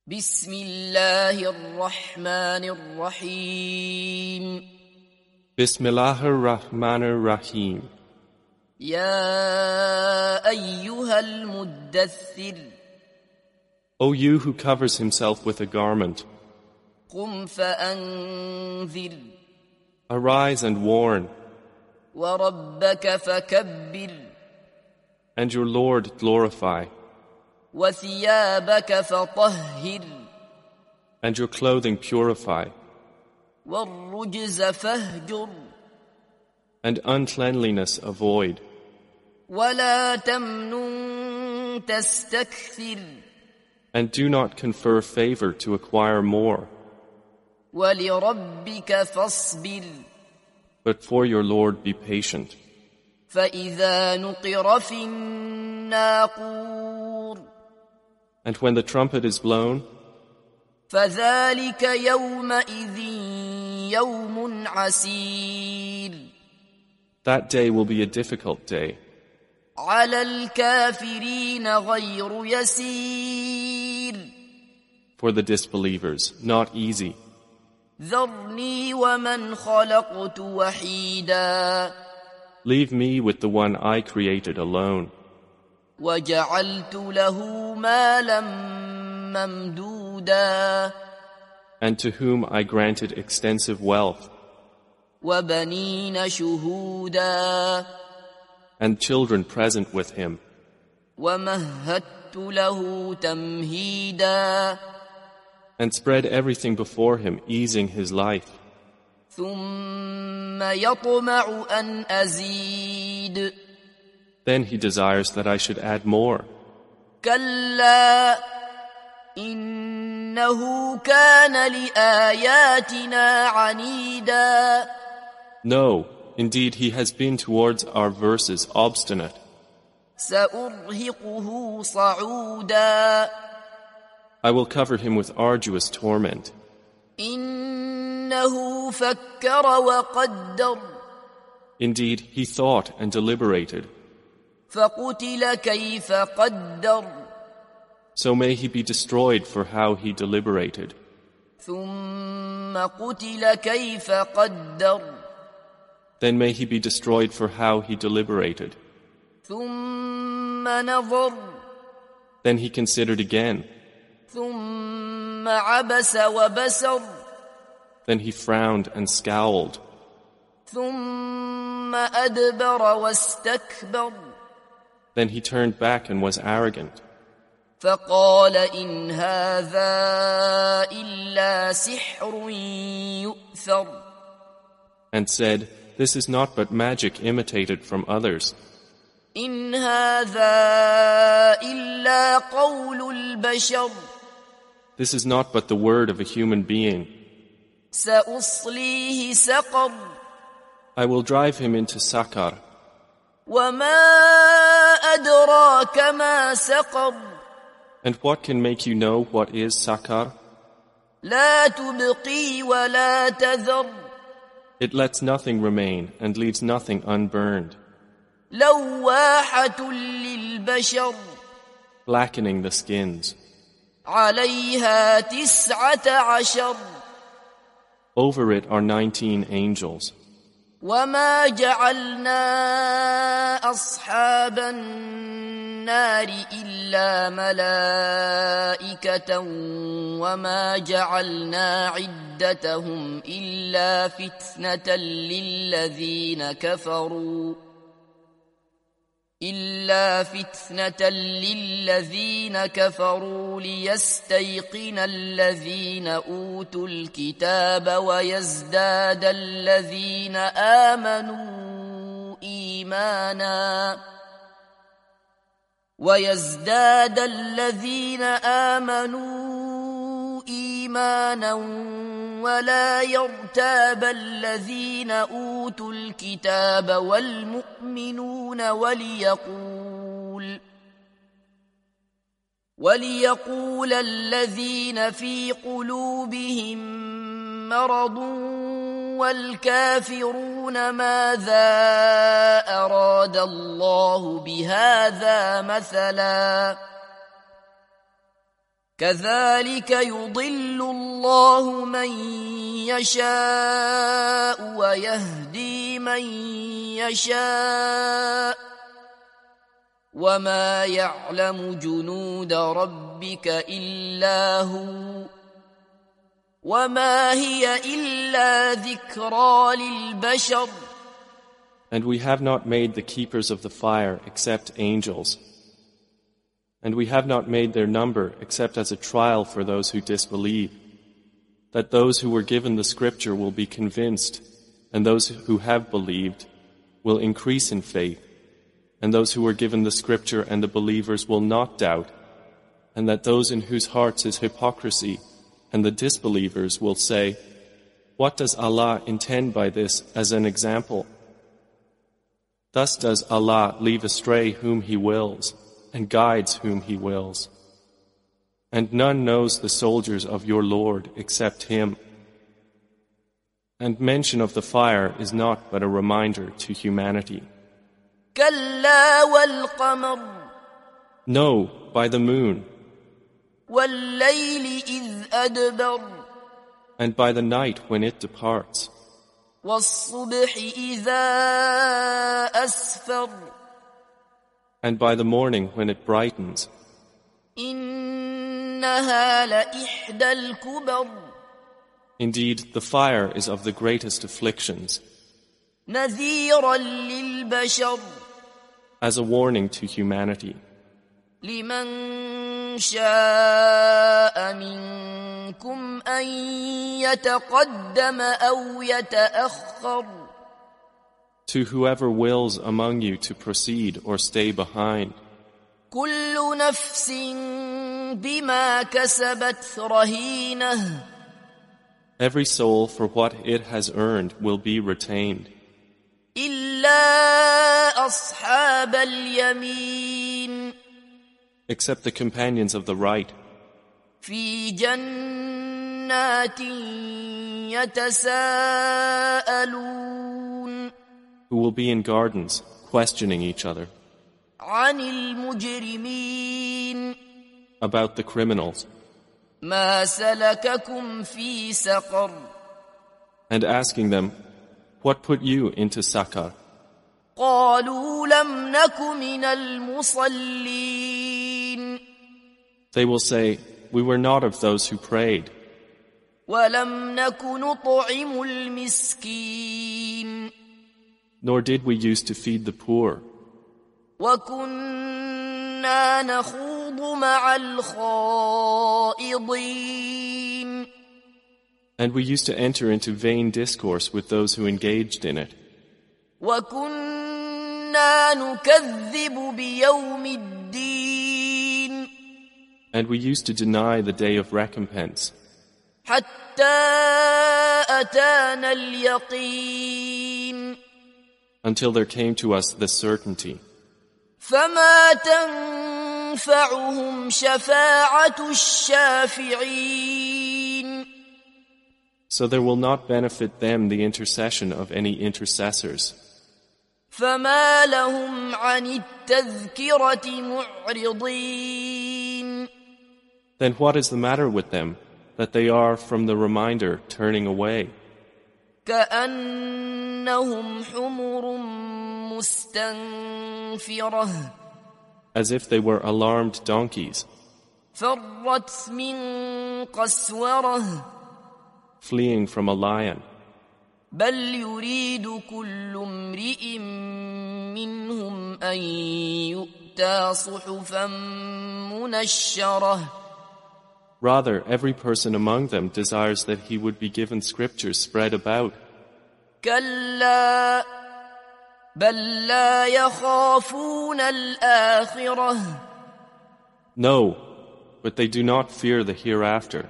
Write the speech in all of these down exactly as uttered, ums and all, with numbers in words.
بسم الله الرحمن الرحيم Bismillahir Rahmanir Rahim. يا أيها المدثر O you who covers himself with a garment, قم فأنذر arise and warn, وربك فكبر and your Lord glorify, وثيابك فطهر and your clothing purify, والرجز فاهجر and uncleanliness avoid, ولا تمنن تستكثر and do not confer favor to acquire more, ولربك فاصبر but for your Lord be patient. فإذا نقر في الناقور And when the trumpet is blown, فذلك يومئذ يوم عسير that day will be a difficult day. على الكافرين غير يسير For the disbelievers, not easy. ذرني ومن خلقت وحيدا Leave me with the one I created alone, وجعلت له مالا ممدودا and to whom I granted extensive wealth, وبنين شهودا and children present with him, ومهدت له تمهيدا and spread everything before him, easing his life. ثم يطمع أن أزيد Then he desires that I should add more. كلا إنه كان لآياتنا عنيدا No, indeed he has been towards our verses obstinate. سأرهقه صعودا I will cover him with arduous torment. إنه فكر وقدر Indeed, he thought and deliberated. فقتل كيف قدر So may he be destroyed for how he deliberated. ثم قتل كيف قدر Then may he be destroyed for how he deliberated. ثم نظر Then he considered again. ثم عبس وبسر Then he frowned and scowled. ثم أدبر واستكبر Then he turned back and was arrogant. فقال إن هذا إلا سحر يؤثر And said, This is not but magic imitated from others. إن هذا إلا قول البشر This is not but the word of a human being. سأصليه سقر I will drive him into Sakar. وما أدراك ما سقر And what can make you know what is Sakar? لا تبقي ولا تذر It lets nothing remain and leaves nothing unburned, لواحة للبشر blackening the skins. عليها تسعة عشر Over it are nineteen angels. وما جعلنا أصحاب النار إلا ملائكة وما جعلنا عدتهم إلا فتنة للذين كفروا إلا فتنة للذين كفروا ليستيقن الذين أوتوا الكتاب ويزداد الذين آمنوا إيمانا ويزداد الذين آمنوا إيمانا ولا يرتاب الذين أوتوا الكتاب والمؤمنون وليقول وليقول الذين في قلوبهم مرض والكافرون ماذا أراد الله بهذا مثلا كذلك يضل الله من يشاء ويهدي من يشاء وما يعلم جنود ربك إلا هو وما هي إلا ذكرى للبشر. And we have not made the keepers of the fire except angels. And we have not made their number except as a trial for those who disbelieve, that those who were given the scripture will be convinced, and those who have believed will increase in faith, and those who were given the scripture and the believers will not doubt, and that those in whose hearts is hypocrisy and the disbelievers will say, "What does Allah intend by this as an example?" Thus does Allah leave astray whom He wills, and guides whom He wills. And none knows the soldiers of your Lord except Him. And mention of the fire is not but a reminder to humanity. كلا والقمر No, by the moon, والليل إذ أدبر and by the night when it departs, والصبح إذا أسفر and by the morning when it brightens. إنها لإحدى الكبر Indeed, the fire is of the greatest afflictions, نذيرا للبشر as a warning to humanity. لمن شاء منكم أن يتقدم أو يتأخر To whoever wills among you to proceed or stay behind. كل نفس بما كسبت رهينة Every soul for what it has earned will be retained, إلا أصحاب اليمين except the companions of the right, في جنات يتساءلون who will be in gardens, questioning each other عن المجرمين about the criminals, ما سلككم في سقر and asking them, "What put you into Sakar?" قالوا لم نك من المصلين They will say, "We were not of those who prayed, ولم نك نطعم المسكين nor did we use to feed the poor, وكنا نخوض مع الخائضين and we used to enter into vain discourse with those who engaged in it, وكنا نكذب بيوم الدين and we used to deny the day of recompense, حتى أتانا اليقين until there came to us the certainty. فما تنفعهم شفاعة الشافعين So there will not benefit them the intercession of any intercessors. فما لهم عن التذكرة معرضين Then what is the matter with them, that they are from the reminder turning away, كأنهم حمر مستنفرة as if they were alarmed donkeys, فرت من قسورة fleeing from a lion? بل يريد كل امرئ منهم أن يؤتى صحفا منشرة Rather, every person among them desires that he would be given scriptures spread about. كلا بل لا يخافون الآخرة No, but they do not fear the hereafter.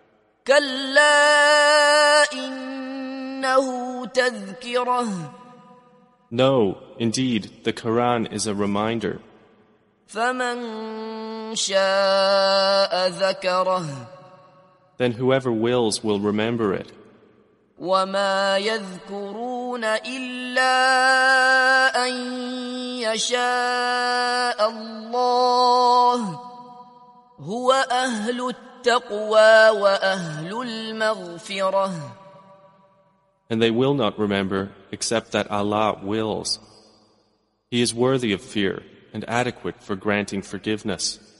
كلا إنه تذكرة No, indeed, the Quran is a reminder. فمن شاء ذكره Then whoever wills will remember it. وما يذكرون إلا أن يشاء الله هو أهل التقوى وأهل المغفرة. And they will not remember except that Allah wills. He is worthy of fear and adequate for granting forgiveness.